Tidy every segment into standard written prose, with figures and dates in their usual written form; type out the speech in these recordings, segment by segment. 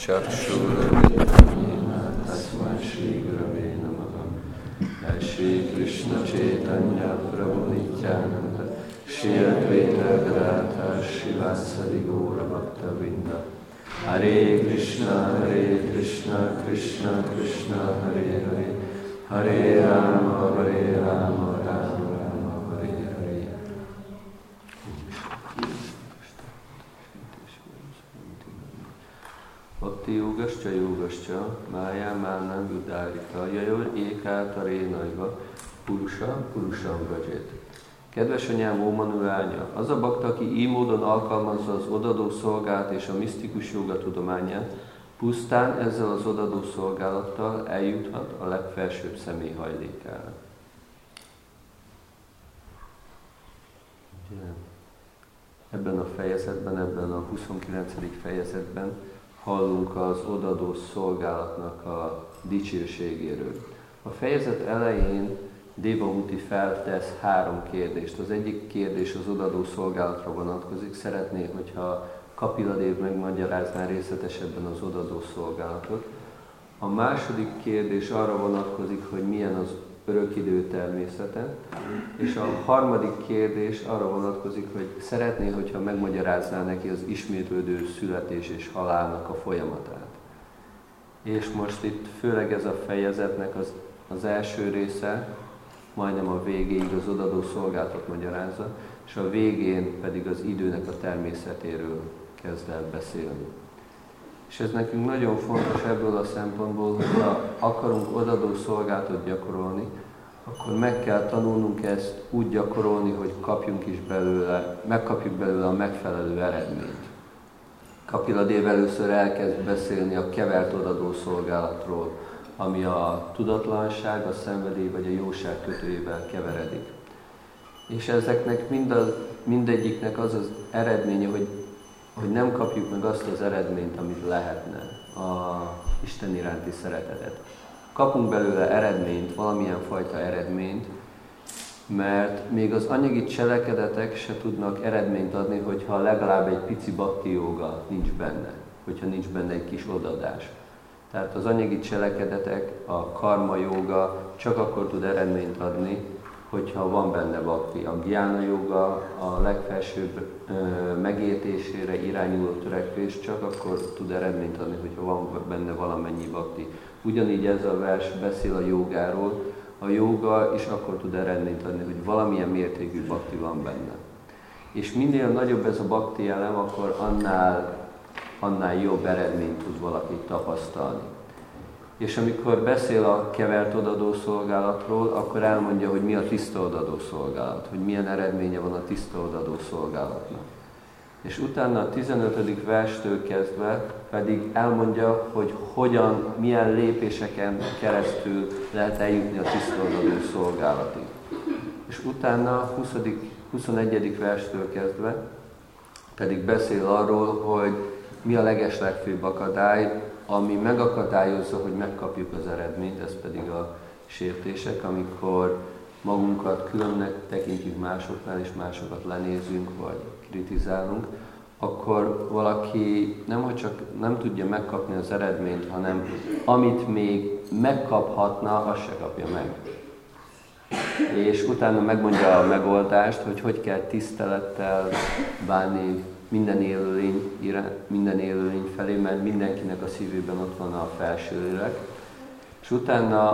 Chakshuramitamena Tasmai Shri Gurave Namaha. Shri Krishna Chaitanya Prabhu Nityananda Shri Advaita Gadadhar Shivasadi Gaura Bhakta Vrinda. Hare Krishna Krishna Krishna Hare Hare Hare Rama Rama Rama Hare Hare. Bhakti yogascha májá mánam udárita jajor ékátarénaiva purusam gajet. Kedves anyám, ó Manuánya, az a bakta, aki így módon alkalmazza az odadó szolgálat és a misztikus joga tudományát, pusztán ezzel az odadó szolgálattal eljuthat a legfelsőbb személy hajlékára. Ebben a fejezetben, ebben a 29. fejezetben hallunk az odadó szolgálatnak a dicsőségéről. A fejezet elején Devahuti feltesz 3 kérdést. Az egyik kérdés az odadó szolgálatra vonatkozik. Szeretné, hogyha Kapila-dév megmagyarázná részletesebben az odadó szolgálatot. A második kérdés arra vonatkozik, hogy milyen az örökidő természete. És a harmadik kérdés arra vonatkozik, hogy szeretné, hogyha megmagyarázná neki az ismétlődő születés és halálnak a folyamatát. És most itt főleg ez a fejezetnek az első része, majdnem a végéig az odadó szolgálatot magyarázza, és a végén pedig az időnek a természetéről kezd el beszélni. És ez nekünk nagyon fontos ebből a szempontból, hogy ha akarunk odadó szolgálatot gyakorolni, akkor meg kell tanulnunk ezt úgy gyakorolni, hogy megkapjuk belőle a megfelelő eredményt. Kapila-dév először elkezd beszélni a kevert odadó szolgálatról, ami a tudatlanság, a szenvedély vagy a jóság kötőjével keveredik. És ezeknek mindegyiknek az az eredménye, hogy nem kapjuk meg azt az eredményt, amit lehetne, a Isten iránti szeretetet. Kapunk belőle eredményt, valamilyen fajta eredményt, mert még az anyagi cselekedetek se tudnak eredményt adni, hogyha legalább egy pici bhakti jóga nincs benne, hogyha nincs benne egy kis odadás. Tehát az anyagi cselekedetek, a karma jóga csak akkor tud eredményt adni, hogyha van benne bhakti. A gyána jóga, a legfelsőbb megértésére irányuló törekvés csak akkor tud eredményt adni, hogyha van benne valamennyi bhakti. Ugyanígy ez a vers beszél a jogáról, a jóga is akkor tud eredményt adni, hogy valamilyen mértékű bhakti van benne. És minél nagyobb ez a bhakti elem, akkor annál jobb eredményt tud valaki tapasztalni. És amikor beszél a kevert odadó szolgálatról, akkor elmondja, hogy mi a tiszta odadó szolgálat, hogy milyen eredménye van a tiszta odadó szolgálatnak. És utána a 15. verstől kezdve pedig elmondja, hogy milyen lépéseken keresztül lehet eljutni a tiszta odadó szolgálatig. És utána a 21. verstől kezdve pedig beszél arról, hogy mi a legeslegfőbb akadály, ami megakadályozza, hogy megkapjuk az eredményt, ez pedig a sértések, amikor magunkat különnek tekintjük másoknál, és másokat lenézünk, vagy kritizálunk, akkor valaki nem tudja megkapni az eredményt, hanem amit még megkaphatna, azt se kapja meg. És utána megmondja a megoldást, hogy kell tisztelettel bánni minden élőlény felé, mert mindenkinek a szívében ott van a felső lélek. És utána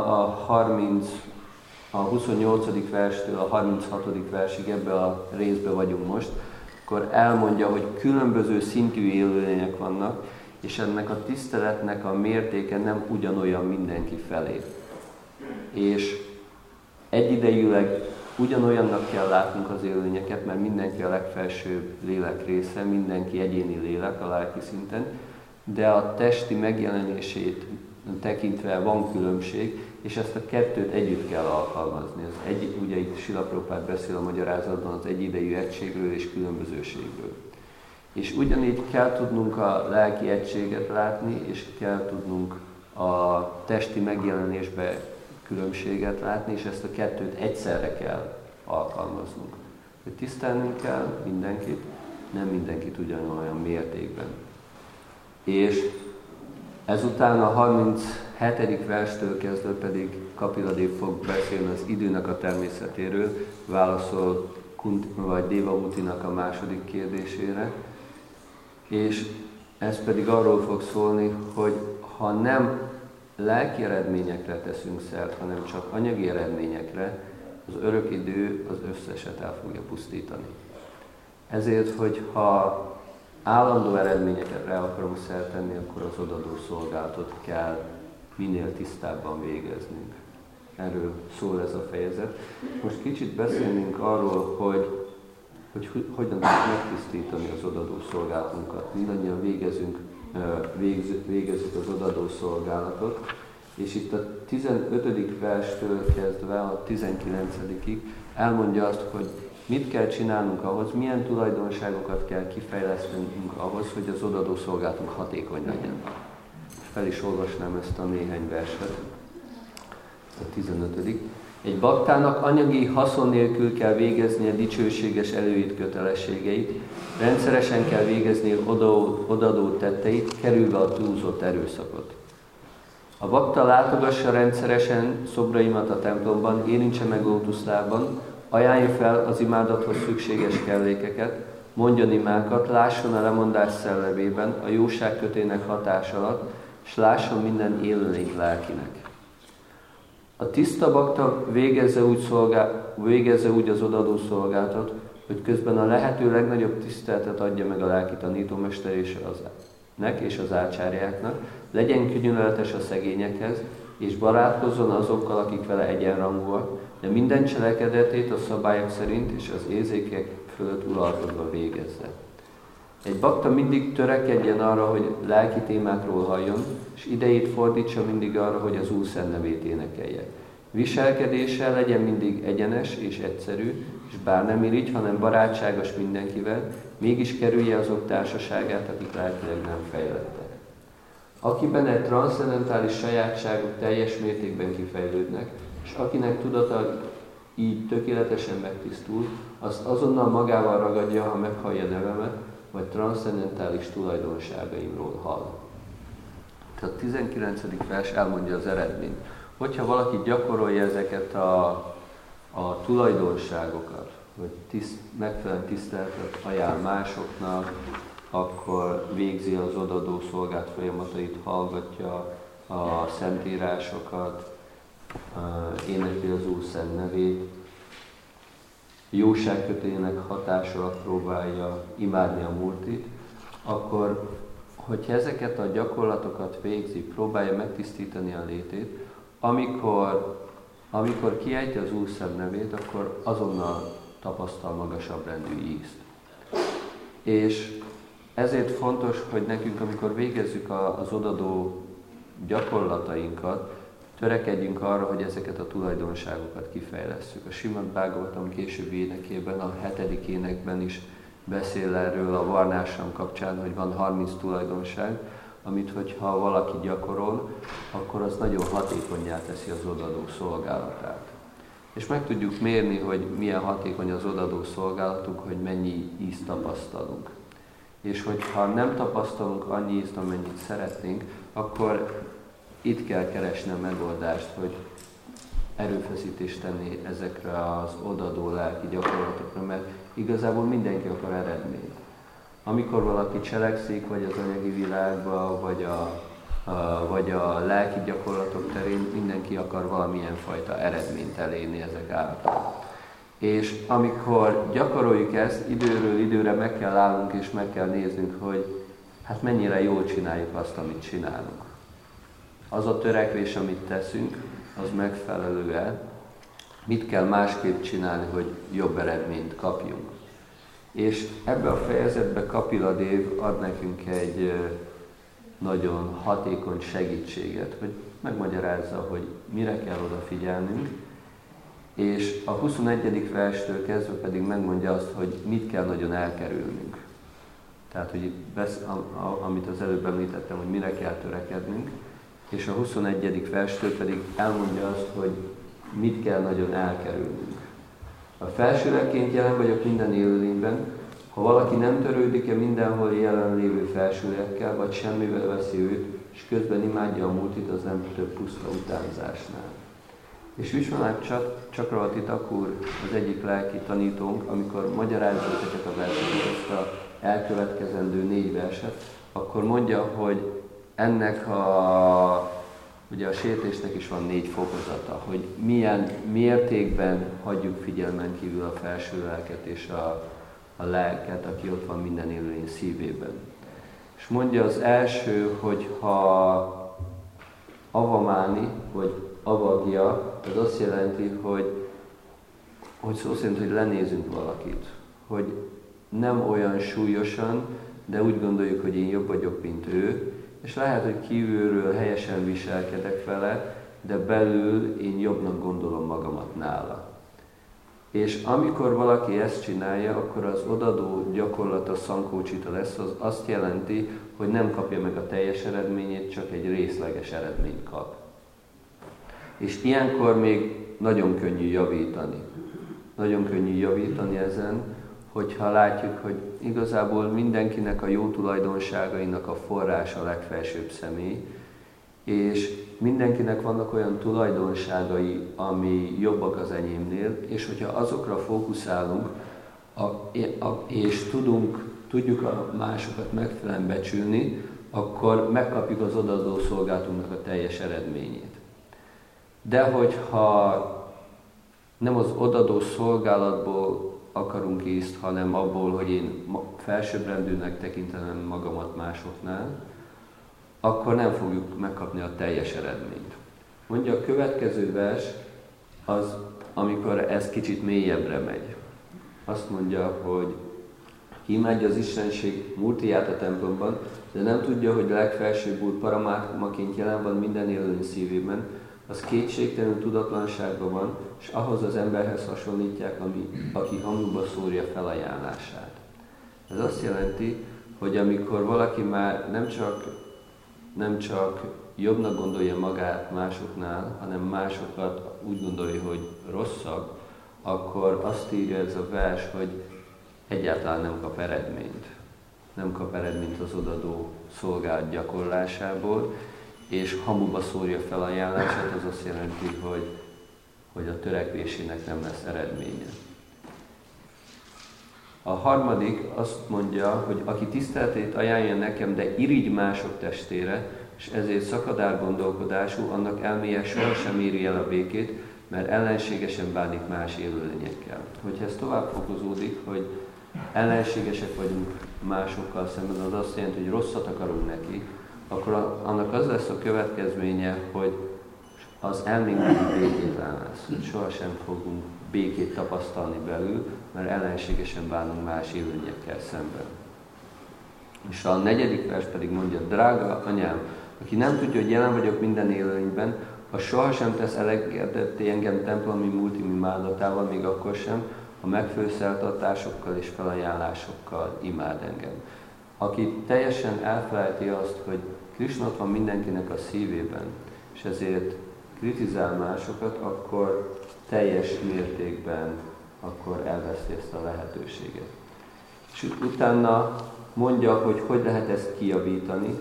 a 28. verstől a 36. versig, ebbe a részbe vagyunk most, akkor elmondja, hogy különböző szintű élőlények vannak, és ennek a tiszteletnek a mértéke nem ugyanolyan mindenki felé. És egyidejűleg ugyanolyannak kell látnunk az élőlényeket, mert mindenki a legfelsőbb lélek része, mindenki egyéni lélek a lelki szinten, de a testi megjelenését tekintve van különbség, és ezt a kettőt együtt kell alkalmazni. Ugye itt Srila Prabhupád beszél a magyarázatban az egyidejű egységről és különbözőségről. És ugyanígy kell tudnunk a lelki egységet látni, és kell tudnunk a testi megjelenésbe különbséget látni, és ezt a kettőt egyszerre kell alkalmaznunk. Hogy tisztelnünk kell mindenkit, nem mindenkit ugyanolyan mértékben. És Ezután a 37. verstől kezdve pedig Kapila-dév fog beszélni az időnek a természetéről, válaszol vagy Devamutinak a második kérdésére, és ez pedig arról fog szólni, hogy ha nem lelki eredményekre teszünk szert, hanem csak anyagi eredményekre, az örök idő az összeset el fogja pusztítani. Ezért, hogy ha állandó eredményekre akarunk szert tenni, akkor az odadó szolgálatot kell minél tisztábban végeznünk. Erről szól ez a fejezet. Most kicsit beszélnénk arról, hogy hogyan tudjuk megtisztítani az odadó szolgálatunkat. Mindannyian végezzük az odadó szolgálatot, és itt a 15. verstől kezdve a 19-ig elmondja azt, hogy mit kell csinálnunk ahhoz, milyen tulajdonságokat kell kifejlesztenünk ahhoz, hogy az odadó szolgálatunk hatékony legyen. Fel is olvasnám ezt a néhány verset. A 15. Egy baktának anyagi haszon nélkül kell végeznie dicsőséges előírt kötelességeit, rendszeresen kell végeznie odadó tetteit, kerülve a túlzott erőszakot. A bakta látogassa rendszeresen szobraimat a templomban, érintse meg lótuszlábban, ajánlja fel az imádathoz szükséges kellékeket, mondjon imákat, lásson a lemondás szellemében, a jóság kötének hatás alatt, s lásson minden élőlényt lelkinek. A tiszta bakta végezze úgy az odadó szolgálatot, hogy közben a lehető legnagyobb tiszteletet adja meg a lelki tanítómesternek és az ácsárjáknak, legyen könyörületes a szegényekhez, és barátkozzon azokkal, akik vele egyenrangúak, de minden cselekedetét a szabályok szerint és az érzékek fölött uralkodva végezze. Egy bakta mindig törekedjen arra, hogy lelki témákról halljon, és idejét fordítsa mindig arra, hogy az Úr szent nevét énekelje. Viselkedése legyen mindig egyenes és egyszerű, és bár nem irigy, hanem barátságos mindenkivel, mégis kerülje azok társaságát, akik lelkileg nem fejlettek. Akiben egy transzcendentális sajátságok teljes mértékben kifejlődnek, és akinek tudata így tökéletesen megtisztul, azt azonnal magával ragadja, ha meghallja nevemet, vagy transzcendentális tulajdonságaimról hall. Tehát a 19. vers elmondja az eredményt. Hogyha valaki gyakorolja ezeket a tulajdonságokat, hogy megfelelően tiszteletet ajánl másoknak, akkor végzi az odadó szolgálat folyamatait, hallgatja a szentírásokat, énekli az Úr szent nevét, jóságkötének hatása alatt próbálja imádni a Murtit, akkor, hogyha ezeket a gyakorlatokat végzi, próbálja megtisztítani a létét, amikor kiejti az Úr szent nevét, akkor azonnal tapasztal magasabb rendű ízt. És ezért fontos, hogy nekünk, amikor végezzük az odadó gyakorlatainkat, törekedjünk arra, hogy ezeket a tulajdonságokat kifejlesszük. A Srimad Bhagavatam későbbi énekében, a 7. énekben is beszél erről a varnásam kapcsán, hogy van 30 tulajdonság, amit hogyha valaki gyakorol, akkor az nagyon hatékonnyá teszi az odadó szolgálatát. És meg tudjuk mérni, hogy milyen hatékony az odadó szolgálatunk, hogy mennyi ízt tapasztalunk. És hogyha nem tapasztalunk annyi ízt, amennyit szeretnénk, akkor itt kell keresni a megoldást, hogy erőfeszítést tenni ezekre az odadó lelki gyakorlatokra, mert igazából mindenki akar eredményt. Amikor valaki cselekszik, vagy az anyagi világban, vagy a lelki gyakorlatok terén, mindenki akar valamilyen fajta eredményt elérni ezek által. És amikor gyakoroljuk ezt, időről időre meg kell állnunk és meg kell néznünk, hogy hát mennyire jól csináljuk azt, amit csinálunk. Az a törekvés, amit teszünk, az megfelelő-e? Mit kell másképp csinálni, hogy jobb eredményt kapjunk? És ebbe a fejezetbe Kapila-dév ad nekünk egy nagyon hatékony segítséget, hogy megmagyarázza, hogy mire kell odafigyelnünk, és a 21. verstől kezdve pedig megmondja azt, hogy mit kell nagyon elkerülnünk. Tehát, hogy amit az előbb említettem, hogy mire kell törekednünk, és a 21. verstől pedig elmondja azt, hogy mit kell nagyon elkerülnünk. A felsőlekként jelen vagyok minden élőlényben, ha valaki nem törődik-e mindenhol jelenlévő felsőlekkel, vagy semmivel veszi őt, és közben imádja a multit, az nem több puszta utánzásnál. És Vishwanath Chakravarti Thakur az egyik lelki tanítónk, amikor magyarázza ezeket a verseket, ezt a elkövetkezendő 4 verset, akkor mondja, hogy ennek ugye a sértésnek is van 4 fokozata, hogy milyen mértékben hagyjuk figyelmen kívül a felső lelket és a lelket, aki ott van minden élőlény szívében. És mondja az első, hogy ha avamáni, vagy avagya, az azt jelenti, hogy szó szerint, hogy lenézünk valakit, hogy nem olyan súlyosan, de úgy gondoljuk, hogy én jobb vagyok, mint ő, és lehet, hogy kívülről helyesen viselkedek vele, de belül én jobbnak gondolom magamat nála. És amikor valaki ezt csinálja, akkor az odadó gyakorlata szankócsita lesz, az azt jelenti, hogy nem kapja meg a teljes eredményét, csak egy részleges eredményt kap. És ilyenkor még nagyon könnyű javítani. Nagyon könnyű javítani ezen, hogyha látjuk, hogy igazából mindenkinek a jó tulajdonságainak a forrása a legfelsőbb személy, és mindenkinek vannak olyan tulajdonságai, ami jobbak az enyémnél, és hogyha azokra fókuszálunk, és tudjuk a másokat megfelelően becsülni, akkor megkapjuk az odaadó szolgálatunknak a teljes eredményét. De hogyha nem az odadó szolgálatból akarunk észt, hanem abból, hogy én felsőbbrendűnek tekintem magamat másoknál, akkor nem fogjuk megkapni a teljes eredményt. Mondja, a következő vers az, amikor ez kicsit mélyebbre megy. Azt mondja, hogy ki imádja az Istenség múltiját a templomban, de nem tudja, hogy a legfelsőbb úr paramátmaként jelen van minden élőlény szívében, az kétségtelenül tudatlanságban van, és ahhoz az emberhez hasonlítják, aki hamuba szórja felajánlását. Ez azt jelenti, hogy amikor valaki már nem csak jobbnak gondolja magát másoknál, hanem másokat úgy gondolja, hogy rosszak, akkor azt írja ez a vers, hogy egyáltalán nem kap eredményt. Nem kap eredményt az odadó szolgálat gyakorlásából, és hamuba szórja fel ajánlását, az azt jelenti, hogy a törekvésének nem lesz eredménye. A harmadik azt mondja, hogy aki tiszteletét ajánlja nekem, de irigy mások testére, és ezért szakadár gondolkodású, annak elméje sohasem éri el a békét, mert ellenségesen bánik más élőlényekkel. Hogyha ez tovább fokozódik, hogy ellenségesek vagyunk másokkal szemben, az azt jelenti, hogy rosszat akarunk neki, akkor annak az lesz a következménye, hogy az elménkben békétlen lesz, hogy sohasem fogunk békét tapasztalni belül, mert ellenségesen bánunk más élőlényekkel szemben. És a 4. vers pedig mondja, drága anyám, aki nem tudja, hogy jelen vagyok minden élőlényben, az sohasem tesz elegedetté engem templomi multim imádatával, még akkor sem, ha megfelelő szeltartásokkal és felajánlásokkal imád engem. Aki teljesen elfelejti azt, hogy Krisna ott van mindenkinek a szívében, és ezért kritizál másokat, akkor teljes mértékben akkor elveszti ezt a lehetőséget. És utána mondja, hogy lehet ezt kijavítani.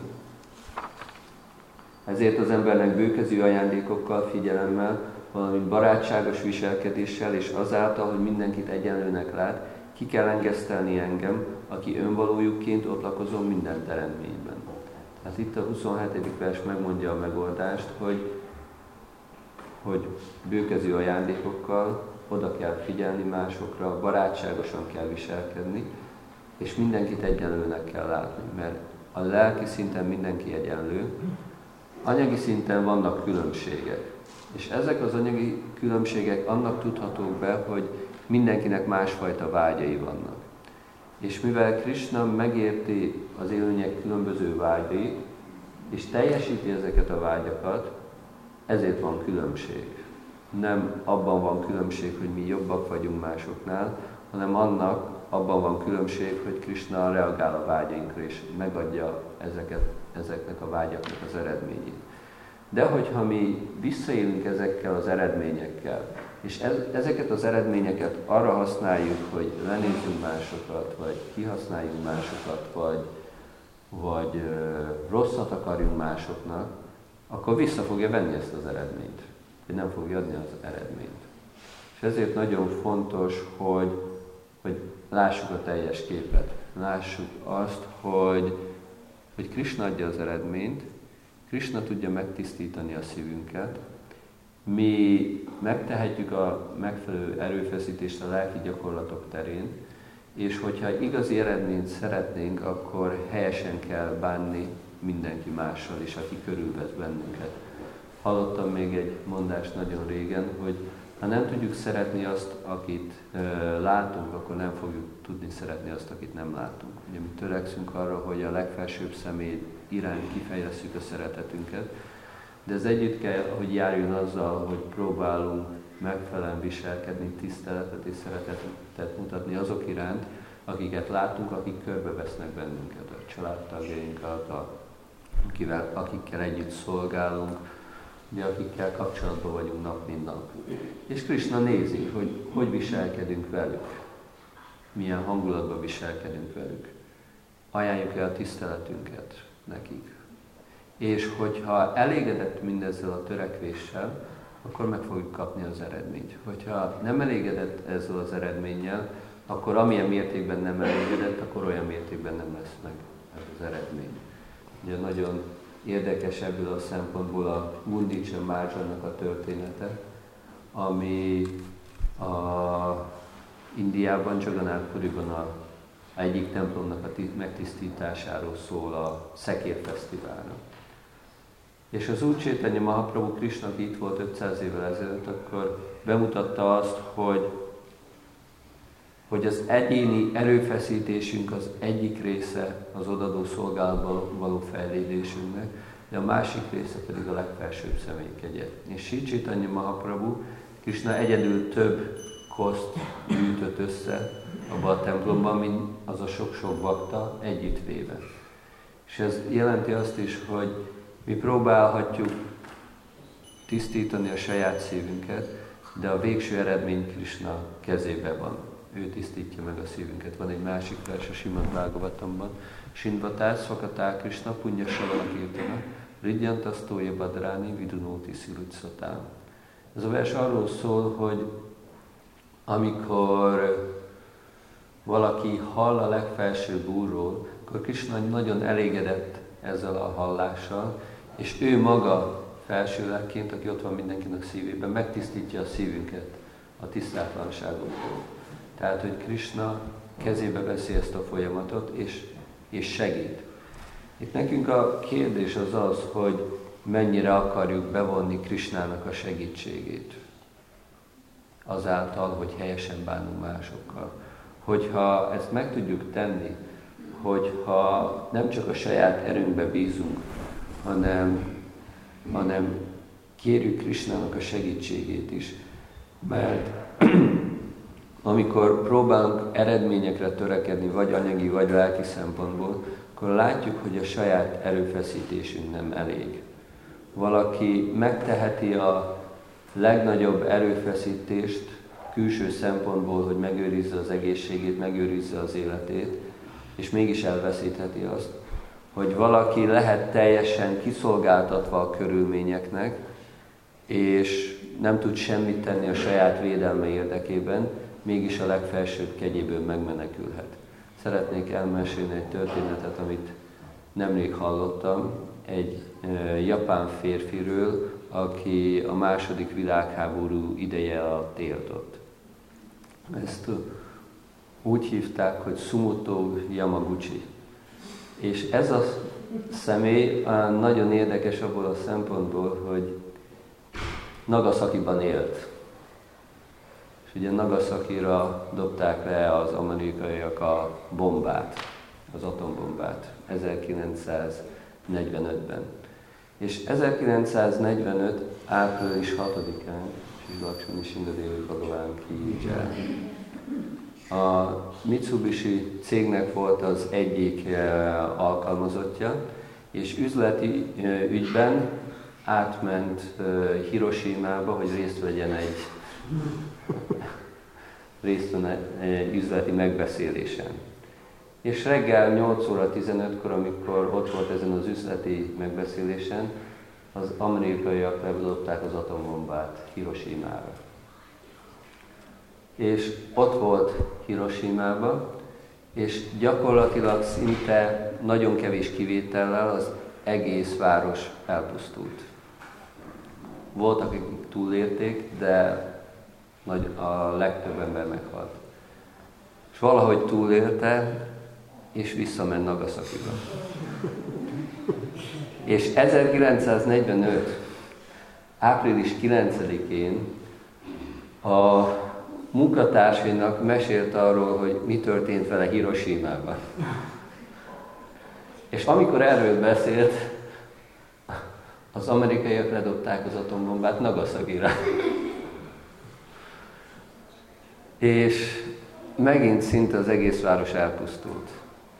Ezért az embernek bőkezű ajándékokkal, figyelemmel, valamint barátságos viselkedéssel, és azáltal, hogy mindenkit egyenlőnek lát, ki kell engesztelni engem, aki önvalójukként ott lakozom minden teremtményben. Hát itt a 27. vers megmondja a megoldást, hogy bőkezű ajándékokkal oda kell figyelni másokra, barátságosan kell viselkedni, és mindenkit egyenlőnek kell látni, mert a lelki szinten mindenki egyenlő, anyagi szinten vannak különbségek. És ezek az anyagi különbségek annak tudhatók be, hogy mindenkinek másfajta vágyai vannak. És mivel Krisna megérti az élőlények különböző vágyait, és teljesíti ezeket a vágyakat, ezért van különbség. Nem abban van különbség, hogy mi jobbak vagyunk másoknál, hanem abban van különbség, hogy Krisna reagál a vágyainkra, és megadja ezeknek a vágyaknak az eredményét. De hogyha mi visszaélünk ezekkel az eredményekkel, és ezeket az eredményeket arra használjuk, hogy lenézzünk másokat, vagy kihasználjuk másokat, vagy rosszat akarjunk másoknak, akkor vissza fogja venni ezt az eredményt, vagy nem fogja adni az eredményt. És ezért nagyon fontos, hogy lássuk a teljes képet. Lássuk azt, hogy Krisna adja az eredményt, Krisna tudja megtisztítani a szívünket, mi megtehetjük a megfelelő erőfeszítést a lelki gyakorlatok terén, és hogyha igazi eredményt szeretnénk, akkor helyesen kell bánni mindenki mással is, aki körülvesz bennünket. Hallottam még egy mondást nagyon régen, hogy ha nem tudjuk szeretni azt, akit látunk, akkor nem fogjuk tudni szeretni azt, akit nem látunk. Ugye mi törekszünk arra, hogy a legfelsőbb személy iránt kifejezzük a szeretetünket, de ez együtt kell, hogy járjon azzal, hogy próbálunk megfelelően viselkedni, tiszteletet és szeretetet mutatni azok iránt, akiket látunk, akik körbevesznek bennünket, a családtagjainkat, akikkel együtt szolgálunk, ugye, akikkel kapcsolatban vagyunk nap mint nap. És Krisna nézi, hogy viselkedünk velük, milyen hangulatban viselkedünk velük. Ajánljuk el a tiszteletünket nekik. És hogyha elégedett mindezzel a törekvéssel, akkor meg fogjuk kapni az eredményt. Hogyha nem elégedett ezzel az eredménnyel, akkor amilyen mértékben nem elégedett, akkor olyan mértékben nem lesz meg ez az eredmény. Ugye nagyon érdekes ebből a szempontból a Gundicha Márdzsának a története, ami Indiában, Jagannath Puriban egyik templomnak a megtisztításáról szól a Szekérfesztiválra. És az Úr Chaitanya Mahaprabhu Krisna, aki itt volt 500 évvel ezelőtt, akkor bemutatta azt, hogy az egyéni erőfeszítésünk az egyik része az odadó szolgálatban való fejlődésünknek, de a másik része pedig a legfelsőbb személy kegye. És Sri Chaitanya Mahaprabhu Krisna egyedül több koszt gyűjtött össze abban a templomban, mint az a sok-sok bakta együttvéve. És ez jelenti azt is, hogy mi próbálhatjuk tisztítani a saját szívünket, de a végső eredmény Krisna kezében van. Ő tisztítja meg a szívünket. Van egy másik vers a Simad Bhagavatamban. Sindvatár Szvakatár Krisna Punya Savala Kirtana Ridjantasztója Badráni Vidunóti Szirucatán. Ez a vers arról szól, hogy amikor valaki hall a legfelsőbb Úrról, akkor Krisna nagyon elégedett ezzel a hallással, és ő maga felső lelkként, aki ott van mindenkinek szívében, megtisztítja a szívünket a tisztátlanságoktól. Tehát, hogy Krisna kezébe veszi ezt a folyamatot, és segít. Itt nekünk a kérdés az, hogy mennyire akarjuk bevonni Krisnának a segítségét. Azáltal, hogy helyesen bánunk másokkal. Hogyha ezt meg tudjuk tenni, hogyha nem csak a saját erőnkbe bízunk, hanem kérjük Krisnának a segítségét is. Mert amikor próbálunk eredményekre törekedni, vagy anyagi, vagy lelki szempontból, akkor látjuk, hogy a saját erőfeszítésünk nem elég. Valaki megteheti a legnagyobb erőfeszítést külső szempontból, hogy megőrizze az egészségét, megőrizze az életét, és mégis elveszítheti azt, hogy valaki lehet teljesen kiszolgáltatva a körülményeknek, és nem tud semmit tenni a saját védelme érdekében, mégis a legfelsőbb kegyéből megmenekülhet. Szeretnék elmesélni egy történetet, amit nemrég hallottam, egy japán férfiről, aki a II. Világháború ideje alatt élt ott. Ezt úgy hívták, hogy Sumoto Yamaguchi. És ez a személy nagyon érdekes abból a szempontból, hogy Nagasakiban élt. És ugye Nagasakira dobták le az amerikaiak a bombát, az atombombát 1945-ben. És 1945. április 6-án, Sri Lakshmani Sringadevi Bhagavan ki Jai, a Mitsubishi cégnek volt az egyik alkalmazottja, és üzleti ügyben átment Hiroshimába, hogy részt vegyen egy üzleti megbeszélésen. És reggel 8 óra 15-kor, amikor ott volt ezen az üzleti megbeszélésen, az amerikaiak lebedobták az atombombát Hirosimára. És ott volt Hirosimában, és gyakorlatilag szinte nagyon kevés kivétellel az egész város elpusztult. Voltak, akik túlélték, de a legtöbb ember meghalt. És valahogy túlélte, és visszament Nagasakiba. És 1945. április 9-én a munkatársainak mesélt arról, hogy mi történt vele Hirosimában. És amikor erről beszélt, az amerikaiak ledobták az atombombát Nagasakira. És megint szinte az egész város elpusztult.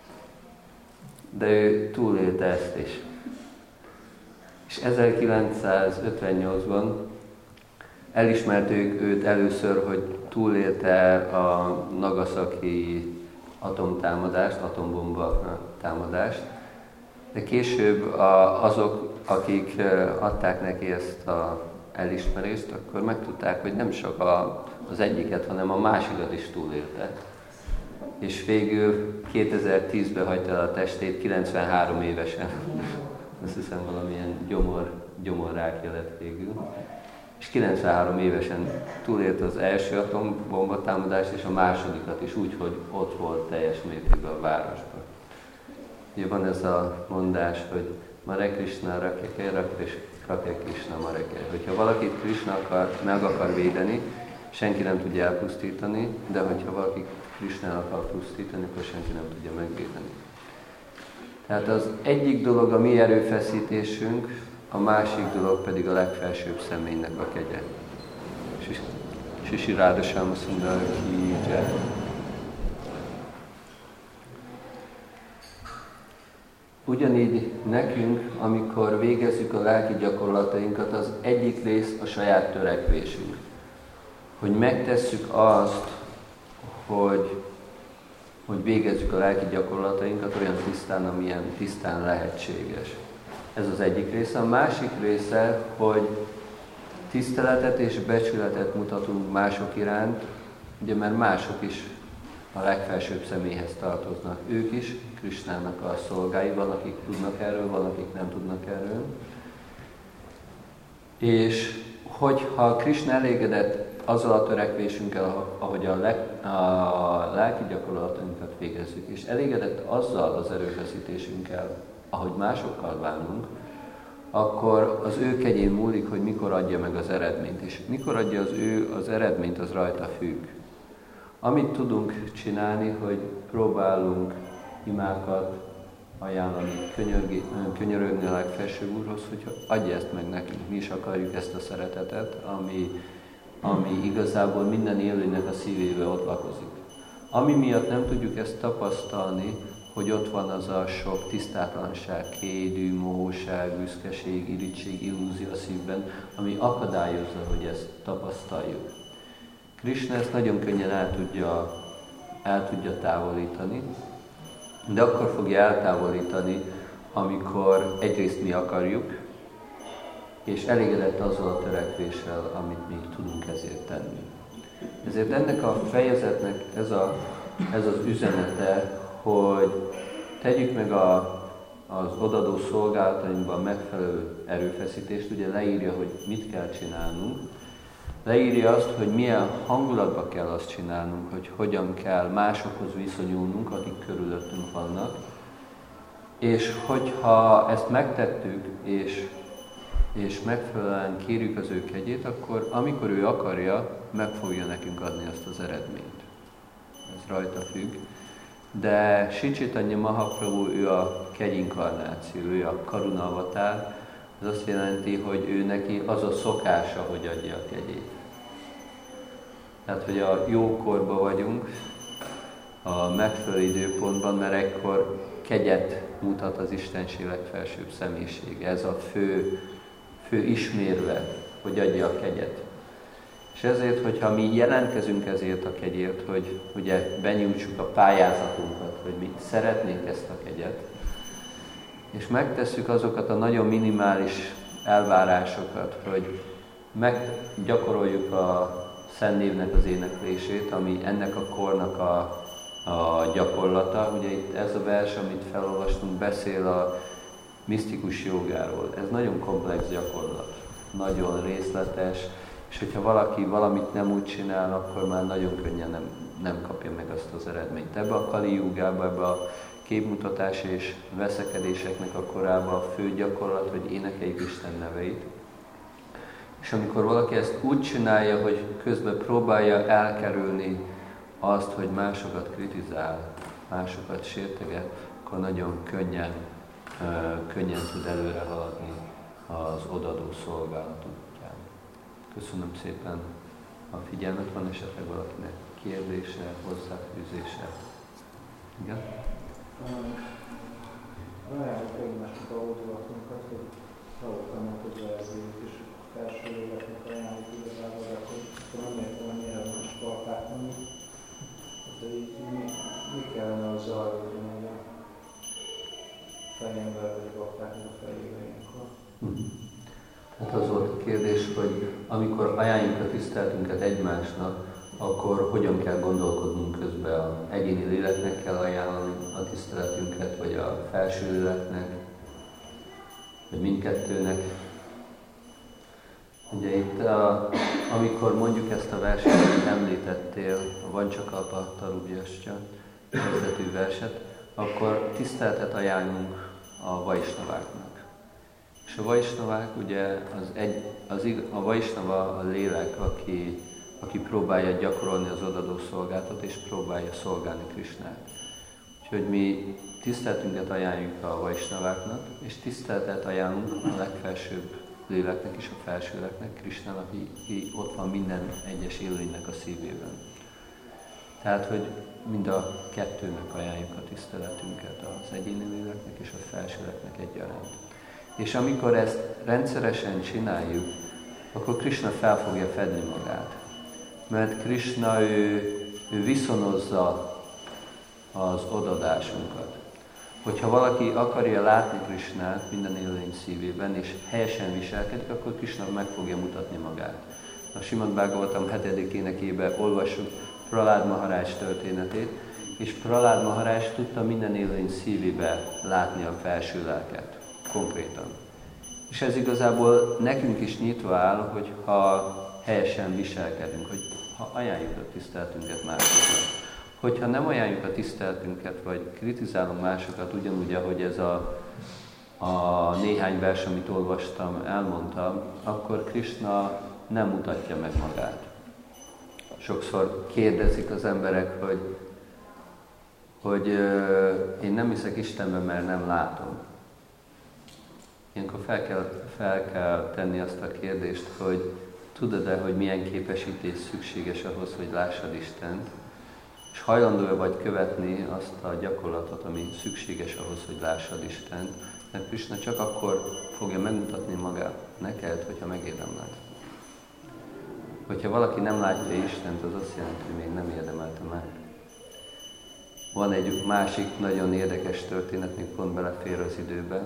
De ő túlélte ezt is. És 1958-ban elismertük őt először, hogy túlélte a Nagasaki atombomba támadást, de később azok, akik adták neki ezt az elismerést, akkor megtudták, hogy nem csak az egyiket, hanem a másikat is túlélte. És végül 2010-ben hagyta el a testét 93 évesen. Azt hiszem valamilyen gyomorrákja lett végül. És 93 évesen túlélte az első atombomba támadást, és a másodikat is úgy, hogy ott volt teljes mértékben a városban. Ugye van ez a mondás, hogy Mare Krishna Rakeke, Rakeke Krishna Mareke. Hogyha valakit Krishna meg akar védeni, senki nem tudja elpusztítani, de hogyha valaki Krishna akar pusztítani, akkor senki nem tudja megvédeni. Tehát az egyik dolog a mi erőfeszítésünk, a másik dolog pedig a legfelsőbb személynek a kegye. Sisi Ráda Sáma Szundara ki jai. Ugyanígy nekünk, amikor végezzük a lelki gyakorlatainkat, az egyik rész a saját törekvésünk. Hogy megtesszük azt, hogy végezzük a lelki gyakorlatainkat olyan tisztán, amilyen tisztán lehetséges. Ez az egyik része. A másik része, hogy tiszteletet és becsületet mutatunk mások iránt, ugye mert mások is a legfelsőbb személyhez tartoznak. Ők is Krishnának a szolgái, van, akik tudnak erről, van, akik nem tudnak erről. És hogyha Krishna elégedett azzal a törekvésünkkel, ahogy a lelki gyakorlatunkat végezzük, és elégedett azzal az erőfeszítésünkkel, ahogy másokkal bánunk, akkor az ő kegyén múlik, hogy mikor adja meg az eredményt. És mikor adja az eredményt, az rajta függ. Amit tudunk csinálni, hogy próbálunk imákat ajánlani, könyörögni a legfelsőbb Úrhoz, hogy adja ezt meg nekünk. Mi is akarjuk ezt a szeretetet, ami igazából minden élőnek a szívébe ott lakozik. Ami miatt nem tudjuk ezt tapasztalni, hogy ott van az a sok tisztátlanság, kédű, mohóság, büszkeség, irigység, illúzió a szívben, ami akadályozza, hogy ezt tapasztaljuk. Krishna ezt nagyon könnyen el tudja távolítani, de akkor fogja eltávolítani, amikor egyrészt mi akarjuk, és elégedett azzal a törekvéssel, amit mi tudunk ezért tenni. Ezért ennek a fejezetnek ez az üzenete, hogy tegyük meg az odadó szolgálatainkban megfelelő erőfeszítést, ugye leírja, hogy mit kell csinálnunk, leírja azt, hogy milyen hangulatban kell azt csinálnunk, hogy hogyan kell másokhoz viszonyulnunk, akik körülöttünk vannak, és hogyha ezt megtettük, és megfelelően kérjük az ő kegyét, akkor amikor ő akarja, meg fogja nekünk adni azt az eredményt. Ez rajta függ. De Sri Chaitanya Mahaprabhu, ő a kegyinkarnáció, ő a Karuna avatár. Ez azt jelenti, hogy ő neki az a szokása, hogy adja a kegyét. Tehát, hogy a jókorban vagyunk, a megfelelő időpontban, mert ekkor kegyet mutat az Istenség legfelsőbb személyisége. Ez a fő ismérve, hogy adja a kegyet. És ezért, hogyha mi jelentkezünk ezért a kegyért, hogy ugye benyújtsuk a pályázatunkat, hogy mi szeretnénk ezt a kegyet, és megtesszük azokat a nagyon minimális elvárásokat, hogy meggyakoroljuk a Szent Névnek az éneklését, ami ennek a kornak a gyakorlata. Ugye itt ez a vers, amit felolvastunk, beszél a misztikus jogáról. Ez nagyon komplex gyakorlat, nagyon részletes, és hogyha valaki valamit nem úgy csinál, akkor már nagyon könnyen nem kapja meg azt az eredményt. Ebbe a Kali Yugába, ebbe a képmutatás és veszekedéseknek a korában a fő gyakorlat, hogy énekeljük Isten neveit. És amikor valaki ezt úgy csinálja, hogy közben próbálja elkerülni azt, hogy másokat kritizál, másokat sérteget, akkor nagyon könnyen tud előre haladni az odadó szolgálaton. Köszönöm szépen a figyelmet, van esetleg valakinek kérdése, hozzáfűzése? Igen? Ajánljuk egymásnak a oldalatunkat, hogy hallottam a verziót és felső léleknek ajánljuk igazából, hogy nem értem, hogy miért most balták mondjuk, de így mi kellene az zajlódni, hogy a fejemben vagy baltáknak a fejébe ilyenkor? Hát az volt a kérdés, hogy amikor ajánljuk a tiszteletünket egymásnak, akkor hogyan kell gondolkodnunk közben, az egyéni léleknek kell ajánlani a tiszteletünket, vagy a felső léleknek, vagy mindkettőnek. Ugye itt, amikor mondjuk ezt a verset, amit említettél, a Vancsakapa Tarubjascsa kezdetű verset, akkor tiszteletet ajánlunk a vaisnaváknak. És a vaisnavák, ugye a vaisnava a lélek, aki próbálja gyakorolni az odadó szolgálatot, és próbálja szolgálni Krisnát. Úgyhogy mi tiszteletünket ajánljuk a vaisnaváknak, és tiszteletet ajánlunk a legfelsőbb léleknek és a felsőleknek, Krisnának, aki ott van minden egyes élőlénynek a szívében. Tehát, hogy mind a kettőnek ajánljuk a tiszteletünket, az egyéni léleknek és a felsőleknek egyaránt. És amikor ezt rendszeresen csináljuk, akkor Krisna fel fogja fedni magát. Mert Krisna, ő viszonozza az odadásunkat. Hogyha valaki akarja látni Krisnát minden élőlény szívében, és helyesen viselkedik, akkor Krisna meg fogja mutatni magát. A Simad Bhagavatam 7. énekében olvassuk Prahlad Maharaj történetét, és Prahlad Maharaj tudta minden élőlény szívébe látni a felső lelket. Konkrétan. És ez igazából nekünk is nyitva áll, hogy ha helyesen viselkedünk, hogy ha ajánljuk a tiszteletünket másoknak. Hogyha nem ajánljuk a tiszteletünket, vagy kritizálunk másokat, ugyanúgy, ahogy ez a néhány vers, amit olvastam, elmondtam, akkor Krisna nem mutatja meg magát. Sokszor kérdezik az emberek, hogy én nem hiszek Istenben, mert nem látom. Ilyenkor fel kell tenni azt a kérdést, hogy tudod-e, hogy milyen képesítés szükséges ahhoz, hogy lássad Istent, és hajlandó vagy követni azt a gyakorlatot, ami szükséges ahhoz, hogy lássad Istent, mert Krisna csak akkor fogja megmutatni magát neked, hogyha megérdemled. Hogyha valaki nem látja Istent, az azt jelenti, hogy még nem érdemelte meg. Van egy másik nagyon érdekes történet, még pont belefér az időbe,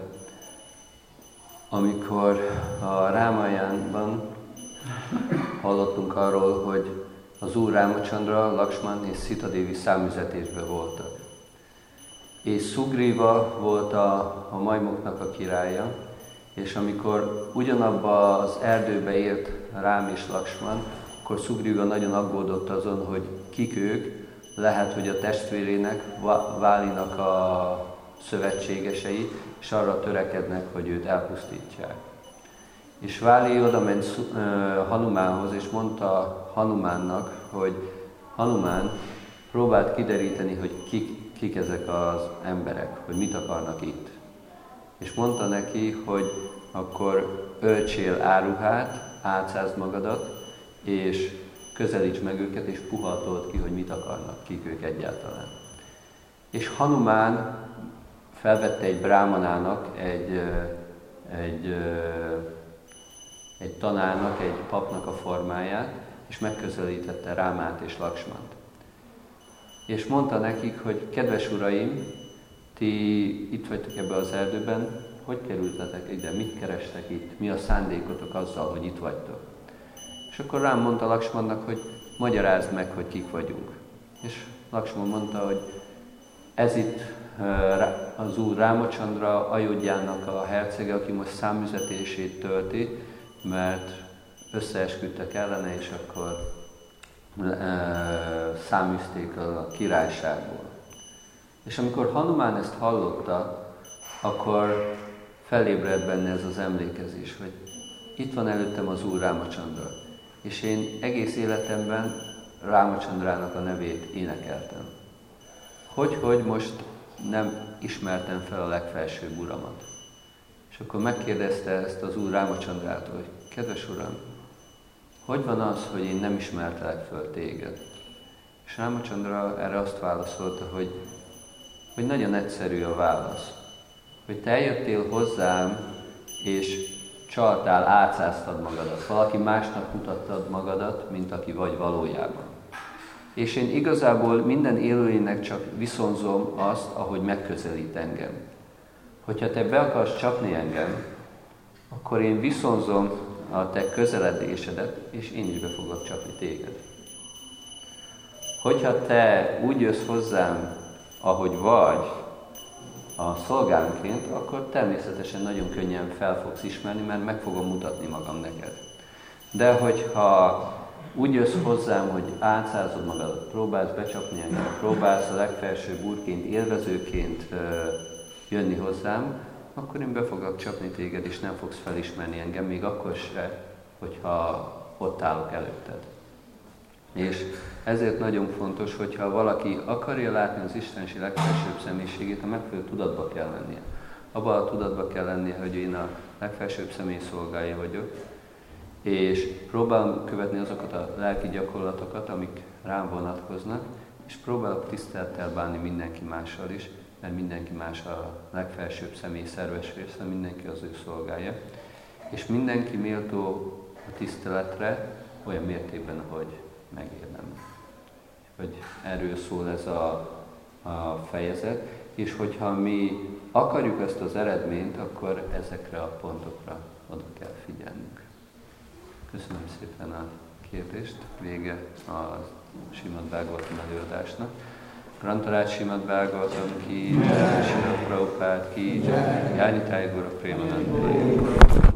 amikor a Rámayánban hallottunk arról, hogy az Úr Rámachandra, Lakshman és Sita Devi számüzetésben voltak. És Sugriva volt a majmoknak a királya, és amikor ugyanabba az erdőbe ért Rám és Lakshman, akkor Sugriva nagyon aggódott azon, hogy kik ők, lehet, hogy a testvérének, Válinak a szövetségesei, és arra törekednek, hogy őt elpusztítsák. És Váli oda ment Hanumánhoz, és mondta Hanumánnak, hogy Hanumán próbált kideríteni, hogy kik ezek az emberek, hogy mit akarnak itt. És mondta neki, hogy akkor öltsél áruhát, átszázd magadat, és közelíts meg őket, és puhatold ki, hogy mit akarnak, kik ők egyáltalán. És Hanumán felvette egy brámanának, egy tanárnak, egy papnak a formáját, és megközelítette Rámát és Laksmant. És mondta nekik, hogy kedves uraim, ti itt vagytok ebben az erdőben, hogy kerültetek ide, mit kerestek itt, mi a szándékotok azzal, hogy itt vagytok. És akkor Rám mondta Laksmannak, hogy magyarázd meg, hogy kik vagyunk. És Laksman mondta, hogy ez itt az úr Rámacsandra, Ajodjának a hercege, aki most számüzetését tölti, mert összeesküdtek ellene, és akkor száműzték a királyságból. És amikor Hanumán ezt hallotta, akkor felébredt benne ez az emlékezés, hogy itt van előttem az úr Rámacsandra, és én egész életemben Rámacsandrának a nevét énekeltem. Hogy most nem ismertem fel a legfelsőbb uramat. És akkor megkérdezte ezt az úr Rámacsandrától, hogy kedves uram, hogy van az, hogy én nem ismertelek föl téged? És Rámacsandra erre azt válaszolta, hogy nagyon egyszerű a válasz. Hogy te eljöttél hozzám, és csaltál, álcáztad magadat. Valaki másnak mutattad magadat, mint aki vagy valójában. És én igazából minden élőlénynek csak viszonzom azt, ahogy megközelít engem. Hogyha te be akarsz csapni engem, akkor én viszonzom a te közeledésedet, és én is be foglak csapni téged. Hogyha te úgy jössz hozzám, ahogy vagy, a szolgámként, akkor természetesen nagyon könnyen fel fogsz ismerni, mert meg fogom mutatni magam neked. De hogyha úgy jössz hozzám, hogy álcázod magadat, próbálsz becsapni engem, próbálsz a legfelsőbb úrként, élvezőként jönni hozzám, akkor én be foglak csapni téged, és nem fogsz felismerni engem, még akkor se, hogyha ott állok előtted. És ezért nagyon fontos, hogyha valaki akarja látni az Istenség legfelsőbb személyiségét, a megfelelő tudatba kell lennie. Abban a tudatba kell lennie, hogy én a legfelsőbb személy szolgája vagyok, és próbálom követni azokat a lelki gyakorlatokat, amik rám vonatkoznak, és próbálok tisztelettel bánni mindenki mással is, mert mindenki más a legfelsőbb személy szerves része, mindenki az ő szolgája. És mindenki méltó a tiszteletre olyan mértékben, ahogy megérdemel. Hogy erről szól ez a fejezet, és hogyha mi akarjuk ezt az eredményt, akkor ezekre a pontokra oda kell figyelnünk. Köszönöm szépen a kérdést, vége a Srimad Bhagavatam előadásnak. Grantarát Srimad Bhagavatam ki, Srila Prabhupád ki, Jányitáj Guru Prémanand.